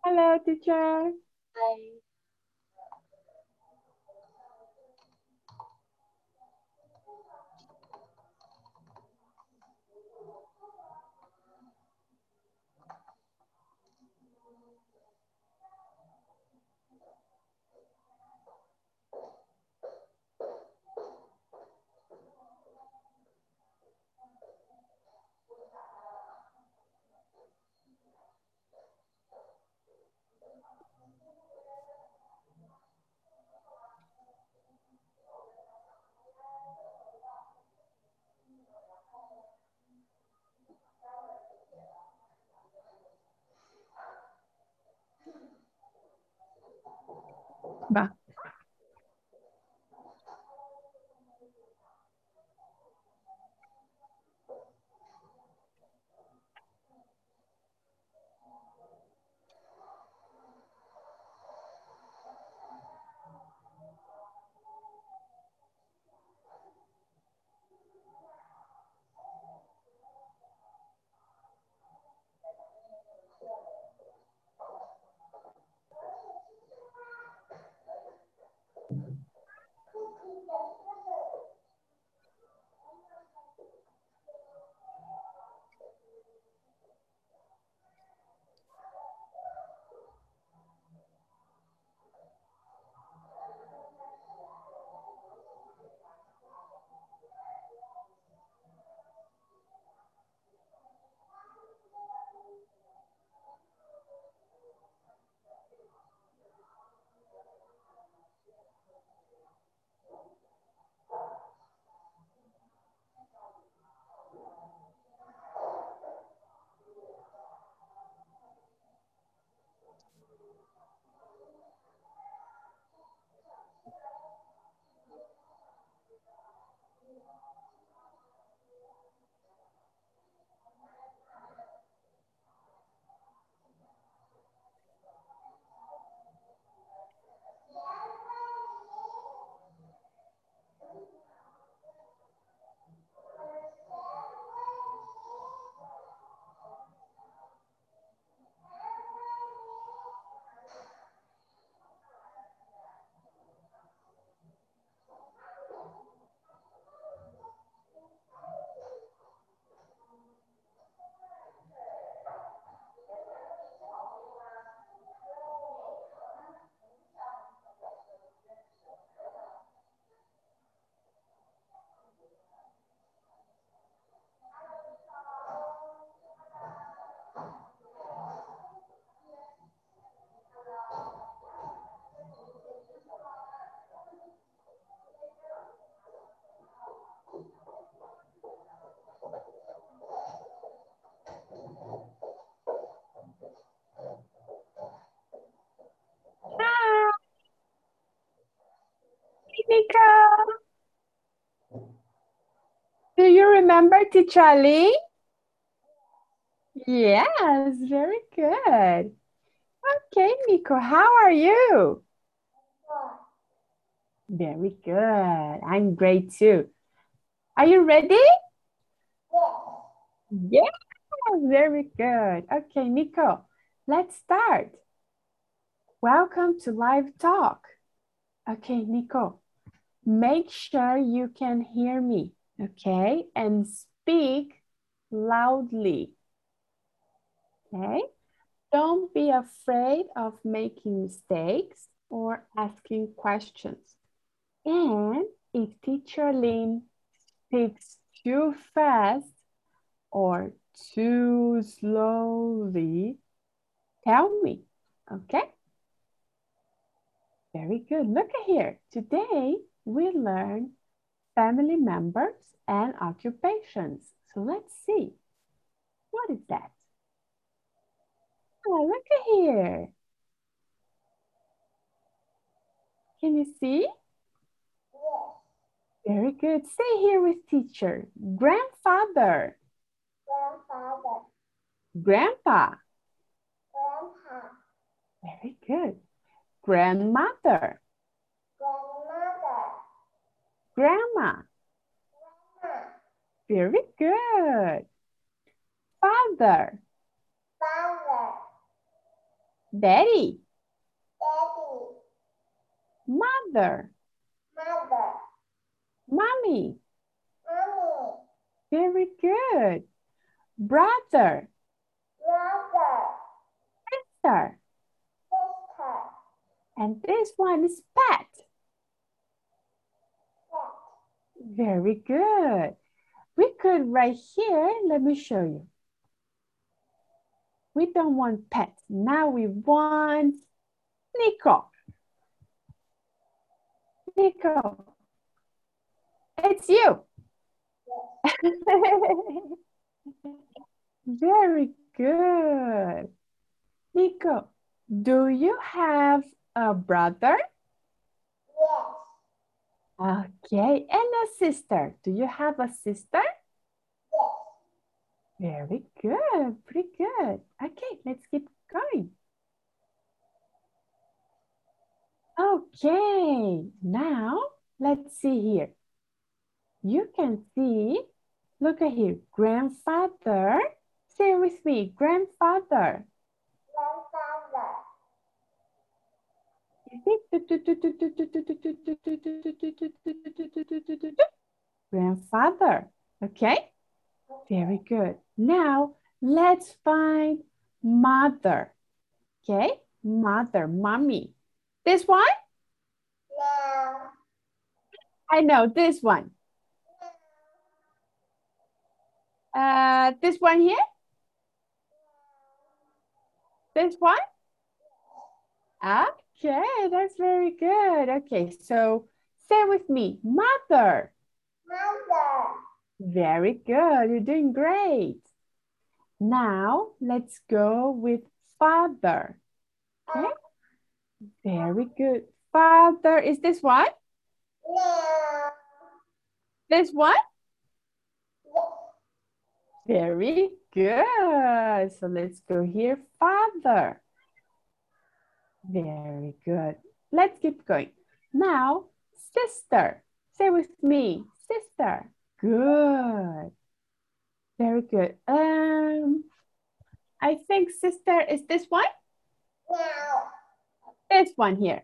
Hello, teacher. Hi. Va. Hi, Nico. Do you remember Teacher Ali? Yes, very good. Okay, Nico, how are you? Very good. I'm great too. Are you ready? Yes, very good. Okay, Nico, let's start. Welcome to Live Talk. Okay, Nico, make sure you can hear me, okay? And speak loudly, okay? Don't be afraid of making mistakes or asking questions. And if Teacher Lynn speaks too fast or too slowly, tell me, okay? Very good. Look at here. Today we learn family members and occupations. So let's see. What is that? Oh, look at here. Can you see? Very good. Say here with teacher. Grandfather. Grandfather. Grandpa. Grandpa. Very good. Grandmother. Grandmother. Grandma. Grandma. Very good. Father. Father. Daddy. Daddy. Mother. Mother. Mommy. Mommy. Very good. Brother. Brother. Sister. Sister. And this one is pet. Cat. Very good. We could right here, let me show you. We don't want pets. Now we want Nico. Nico, it's you. Very good. Nico, do you have a brother? Yes. Okay, and a sister. Do you have a sister? Yes. Very good, pretty good. Okay, let's keep going. Okay, now let's see here. You can see, look at here, grandfather. Say it with me, grandfather. Grandfather. Grandfather, okay? Very good. Now, let's find mother, okay? Mother, mommy. This one? No. I know, this one. This one here? This one? Okay, that's very good. Okay, so say with me, mother. Mother. Very good, you're doing great. Now, let's go with father. Okay, very good. Father, is this one? No. This one? Yes. Very good. So let's go here, father. Very good. Let's keep going. Now, sister. Say with me, sister. Good. Very good. I think sister is this one? No. This one here.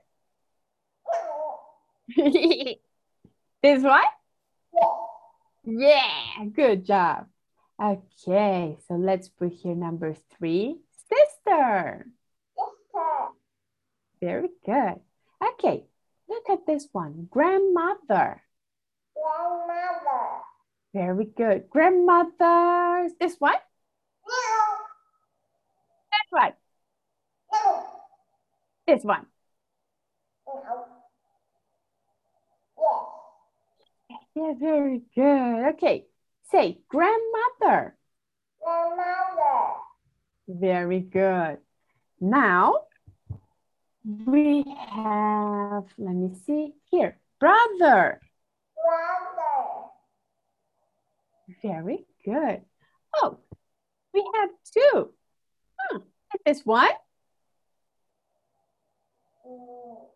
No. This one? Yes. Yeah, good job. Okay, so let's put here number 3, sister. Sister. Very good. Okay, look at this one, grandmother. Grandmother. Very good. Grandmother, this one? No. This one? No. This one? No. Yes. Yeah, very good. Okay, say grandmother. Grandmother. Very good. Now, we have, let me see here, brother. Brother. Very good. Oh, we have 2. This one? Mm.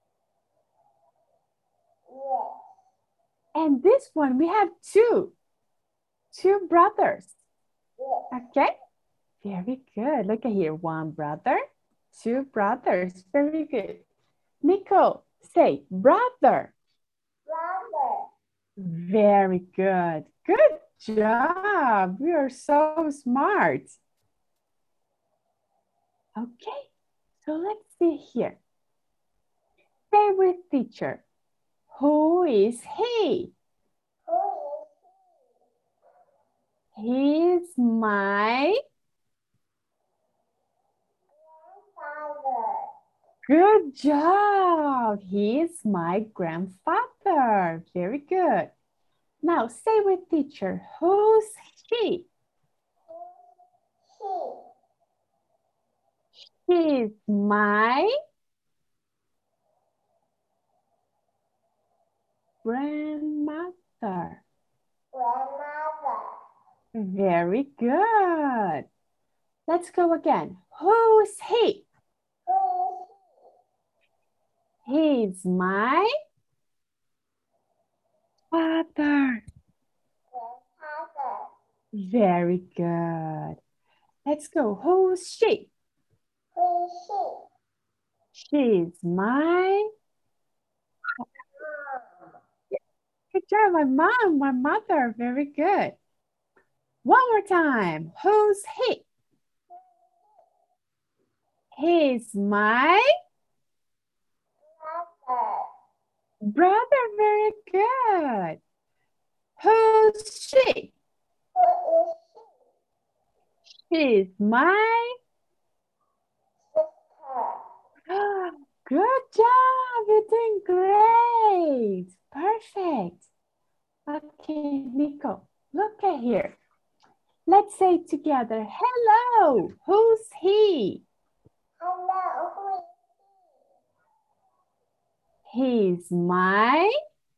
Yes. And this one, we have 2. 2 brothers. Yes. Okay, very good. Look at here, 1 brother, 2 brothers. Very good. Nico, say brother. Brother. Very good. Good job. We are so smart. Okay, so let's see here. Say with teacher. Who is he? Who is He's my... grandfather? Good job. He's my grandfather. Very good. Now say with teacher. Who's she? She. He's my grandmother. Grandmother. Very good. Let's go again. Who's he? Who He's my father. is grandfather? Very good. Let's go. Who's she? Who is she? She's my, Mom. good job, my mom, my mother. Very good. One more time. Who's he? He's my Mother. brother. Very good. Who's she? Who is She's my, she? Sister. good job. You're doing great. Perfect. Okay, Nico, look at here. Let's say together, hello. Who's he? Hello, who is He's my,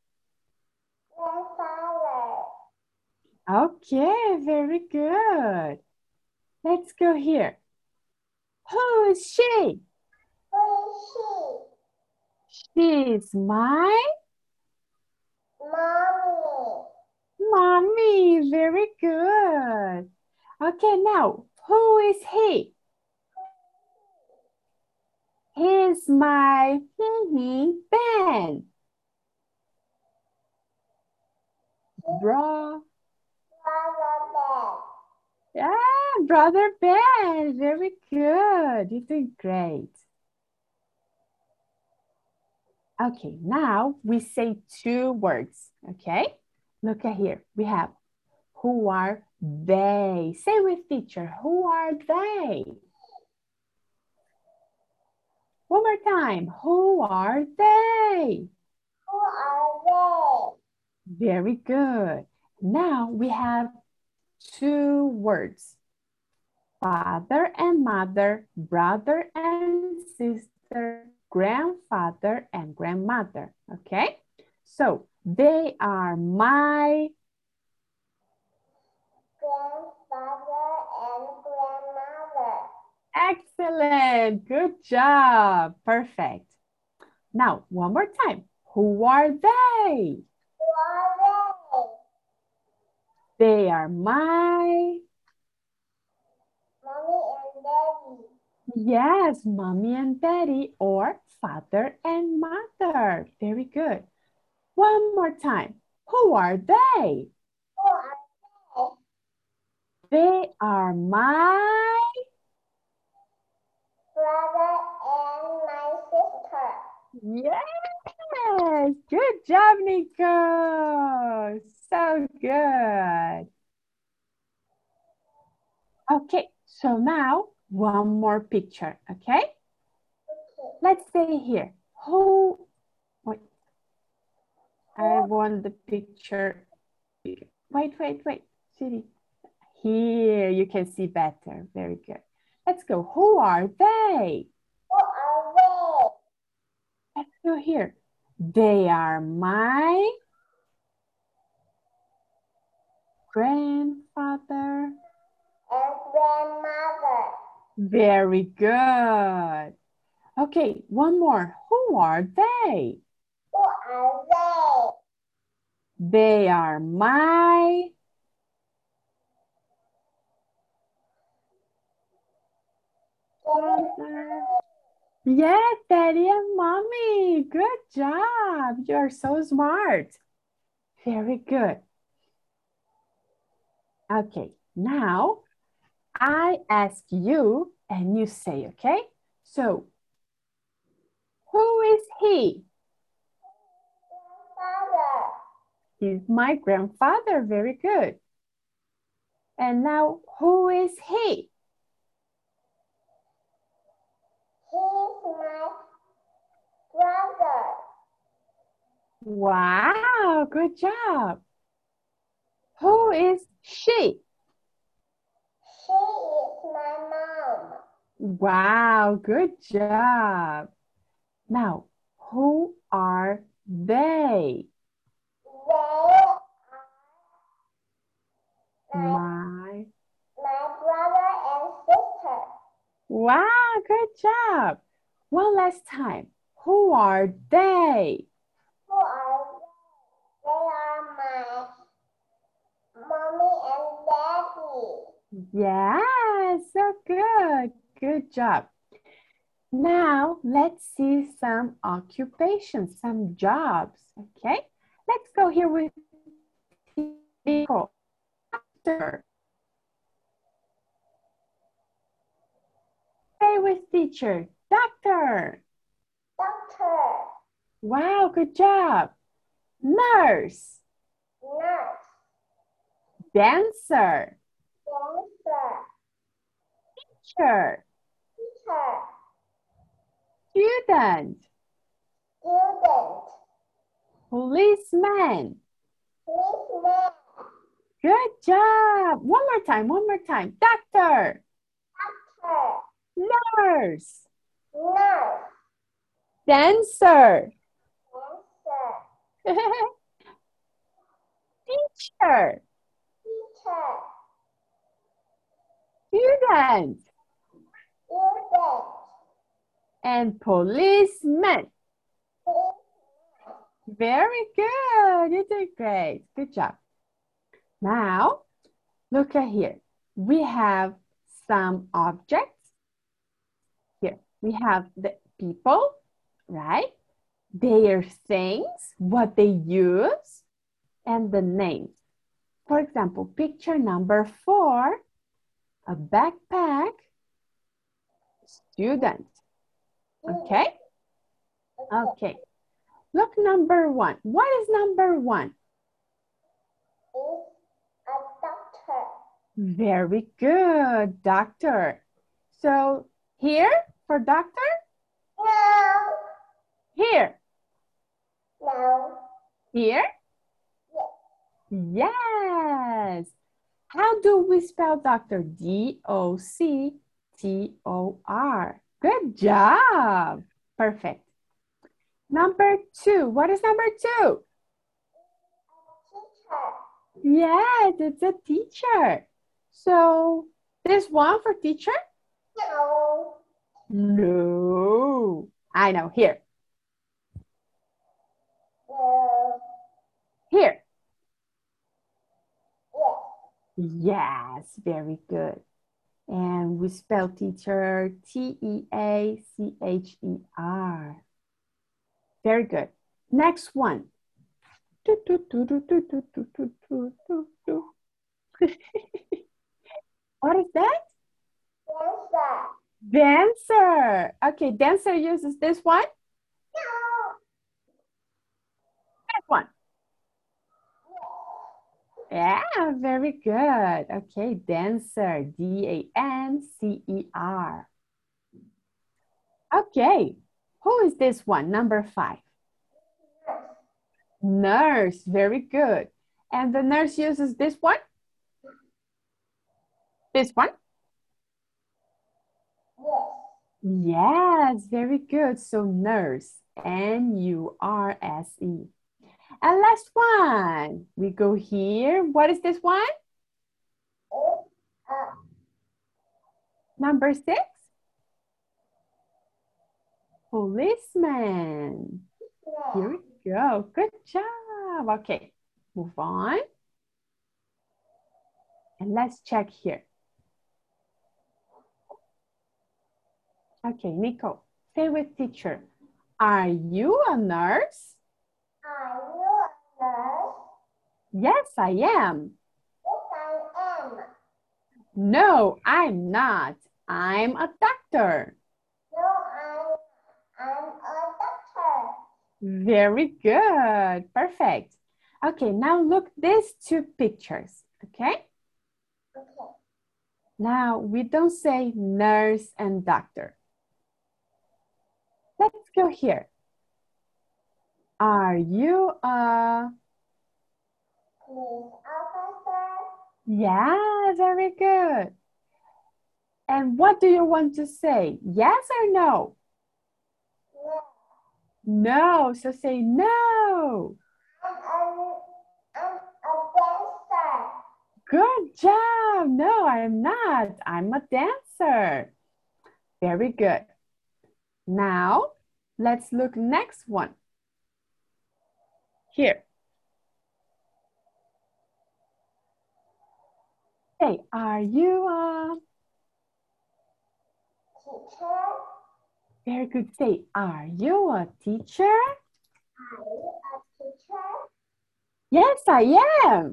grandfather? okay, very good. Let's go here. Who is she? Who is She's my she? Mommy. mommy. Very good. Okay, now, who is he? He's my Ben. Bro. Brother Ben. Yeah, brother Ben. Very good. You're doing great. Okay, now we say two words, okay? Look at here. We have who are they? Say with teacher, who are they? One more time. Who are they? Who are Very good. Now we have two words. Father and mother, brother and sister, grandfather and grandmother. Okay? So they are my grandfather and grandmother? excellent. Good job. Perfect. Now, one more time. Who are they? Who are They are my, Mommy and Daddy. yes, mommy and daddy or father and mother. Very good. One more time. Who are they? Who are They are my, brother and my sister? yes, good job, Nico. So good. Okay, so now one more picture, okay? Okay. Let's say here, who, wait, I want the picture. Wait, Siri. Here, you can see better. Very good. Let's go. Who are they? Who are Let's go here. They are my grandfather. and grandmother? Very good. Okay, one more. Who are they? Who are They are my, father. Yes, daddy and mommy. Good job. You're so smart. Very good. Okay, now I ask you and you say, okay? So, who is he? Grandfather? He's my grandfather. Very good. And now, who is he? He's my brother. Wow, good job. Who is she? She is my mom. Wow, good job. Now, who are they? They are My. my brother and sister. Wow, good job. One last time. Who are they? Who are they? They are my mommy and daddy. Yeah, so good. Good job. Now, let's see some occupations, some jobs, okay? Let's go here with Nicole. Doctor. Stay with teacher. Doctor. Doctor. Wow, good job. Nurse. Nurse. Dancer. Dancer. Teacher. Teacher. Student. Student. Policeman. Policeman. Good job. One more time, one more time. Doctor. Doctor. Nurse. Nurse. Dancer. Dancer. Teacher. Teacher. Student. Student. And policeman. Policeman. Very good. You did great. Good job. Now, look at here. We have some objects. Here, we have the people, right? Their things, what they use, and the names. For example, picture number 4, a backpack, student. Okay? Okay. Look, number 1. What is number 1? Is a doctor. Very good, doctor. So here for doctor? No. Here. No. Here? Yes. Yes. How do we spell doctor? D-O-C-T-O-R. Good job. Perfect. Number 2. What is number 2? Teacher. Yes, it's a teacher. So this one for teacher? No. No. I know. Here. No. Here. Yes. Yes, very good. And we spell teacher T-E-A-C-H-E-R. Very good. Next one. What is that? Dancer. Dancer. Okay, dancer uses this one. No. That one. Yeah, very good. Okay, dancer. D-A-N-C-E-R. Okay, who is this one? Number 5. Nurse. Very good. And the nurse uses this one? This one? Yes. Yes, very good. So nurse. N-U-R-S-E. And last one. We go here. What is this one? Is a Number 6. Policeman. Here man. we go. Good job. Okay, move on. And let's check here. Okay, Nico, stay with teacher. Are you a nurse? Are you a nurse? Yes, I am. Yes, I am. No, I'm not. I'm a doctor. No, I'm a doctor. Very good. Perfect. Okay, now look these 2 pictures, okay? Okay. Now, we don't say nurse and doctor. Let's go here. Are you a... Police officer? Yeah, very good. And what do you want to say? Yes or no? No. No, so say no. I'm a dancer. Good job. No, I'm not. I'm a dancer. Very good. Now, let's look next one. Here. Hey, are you a... Teacher? Very good. Say, are you a teacher? Are you a teacher? Yes, I am.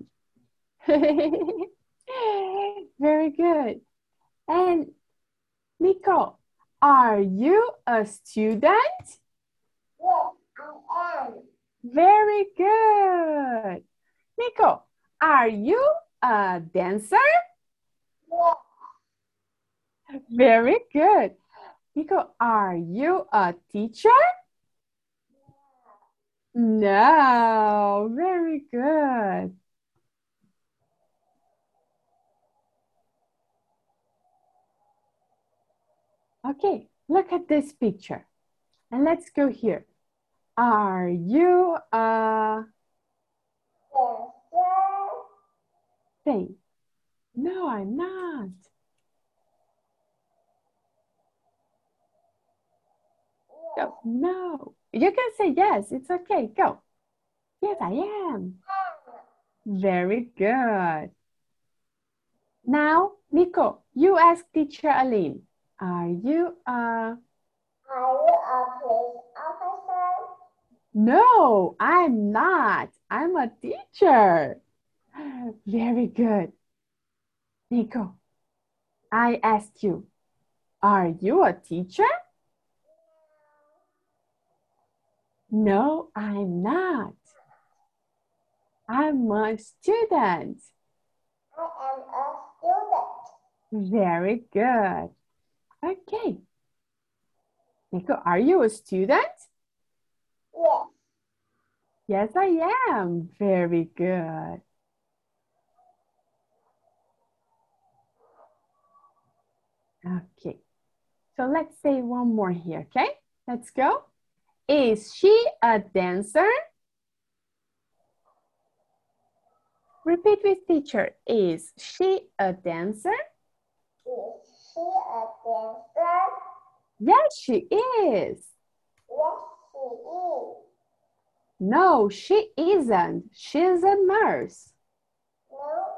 Very good. And Nico, are you a student? Yes, I am. Very good. Nico, are you a dancer? Yes, Very good. Nico, are you a teacher? No, very good. Okay, look at this picture. And let's go here. Are you a dancer. thing? No, I'm not. Yes, Go. No. You can say yes. It's okay. Go. Yes, I am. Very good. Now, Nico, you ask teacher Aline. Are you a... Are you a police officer? No, I'm not. I'm a teacher. Very good. Nico, I asked you, are you a teacher? No, I'm not. I'm a student. I am a student. Very good. Okay. Nico, are you a student? Yes, Yes, I am. Very good. Okay. So let's say one more here, okay? Let's go. Is she a dancer? Repeat with teacher. Is she a dancer? is she a dancer? Yes, she is. Yes, she is. No, she isn't. She's a nurse. No,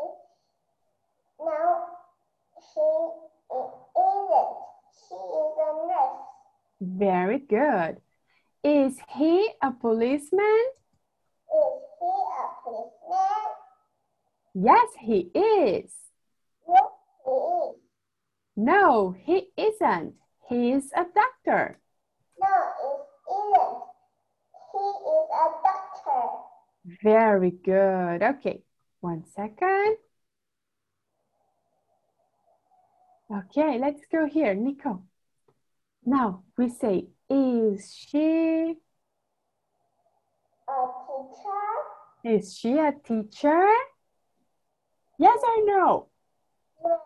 no, she isn't. She is a nurse. Very good. Is he a policeman? Is he a policeman? Yes, he is. Yes, he is. No, he isn't. He's a doctor. No, it isn't. He is a doctor. Very good. Okay, 1 second. Okay, let's go here, Nico. Now we say, is she A teacher? Is she a teacher? Yes or no? No,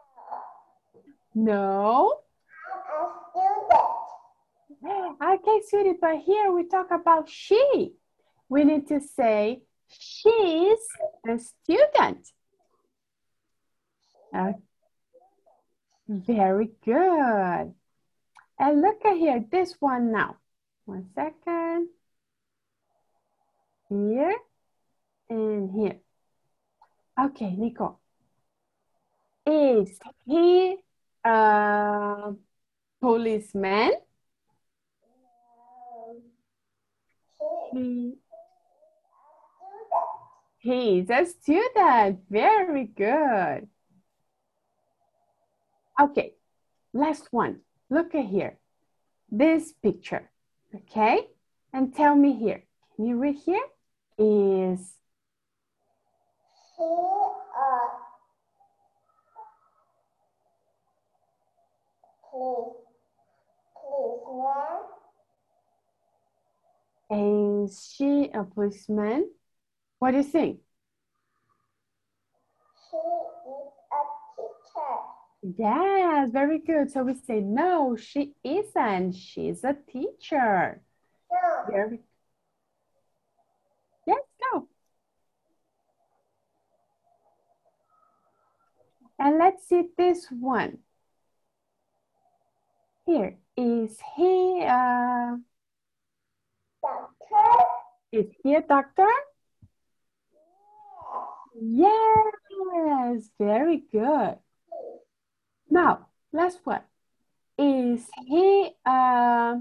No. I'm a student. Okay, sweetie, but here we talk about she. We need to say she's a student. Very good. And look at here, this one now. 1 second. Here and here. Okay, Nico. Is he a policeman? He He, he's a student. Very good. Okay, last one. Look at here. This picture. Okay? And tell me here. Can you read here? Is he a policeman? Is she a policeman? What do you think? She is a teacher. Yes, very good. So we say, no, she isn't. She's a teacher. No, Very. Yes, go. And let's see this one. Here, is he a doctor? doctor? Yes, very good. Now, last one. Is he a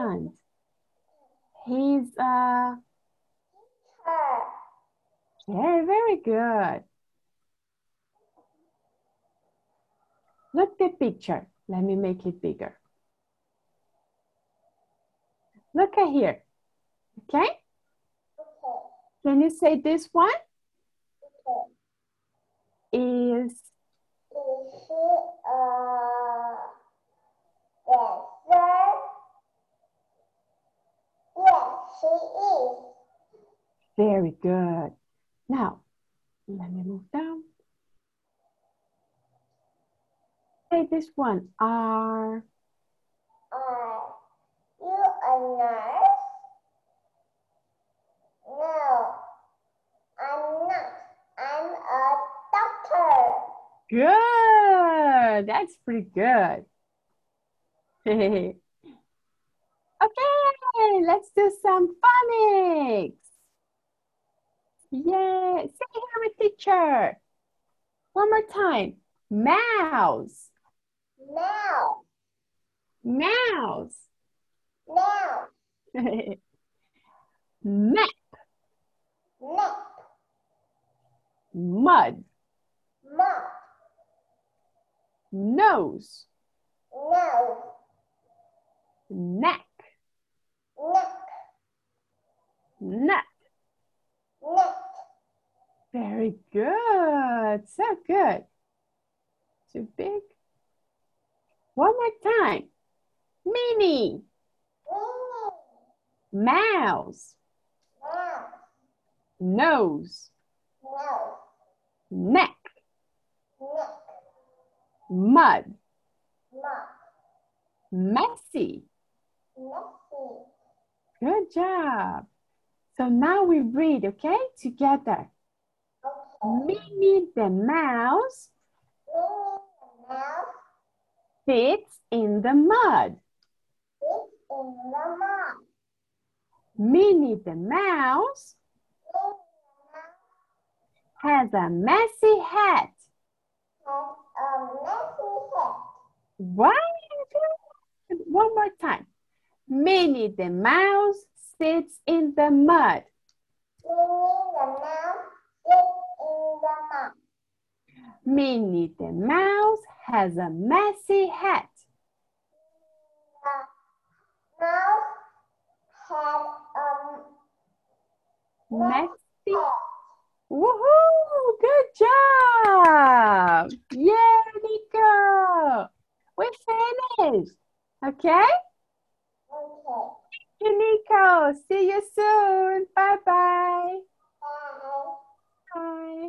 elephant? He's a... Yeah, very good. Look at the picture. Let me make it bigger. Look at here. Okay? Can you say this one? Is he a dancer? Yes, she is. very good. Now, let me move down. Say this one. Are You a nurse? No, I'm not. I'm a doctor. good. That's pretty good. Okay, let's do some phonics. Yeah, say here with teacher. One more time. Mouse. Now, Mouse. now, Map. neck, Mud. mouth, Nose. nose, Neck. neck, Nut. neck, Very good. So good. Too big. One more time. Mini. Mouse. mouth, Nose. nose, Neck. neck, Mud. mouth, Messy. messy. Good job. So now we read, okay, together. Okay. Minnie the mouse Minnie the mouse fits in the mud. fits in the mouth. Minnie the mouse Minnie the mouse has a messy hat. has a messy head. What? One more time. Minnie the mouse sits in the mud. Minnie the mouse sits in the mouth. Minnie the mouse has a messy hat. The mouse had a Messy. head. Woohoo! Good job! Yay, Nico! We finished. Okay? Okay. Thank you, Nico. See you soon. Bye-bye. Bye. Bye.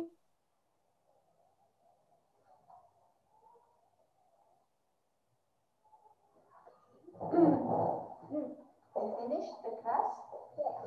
We finished the class.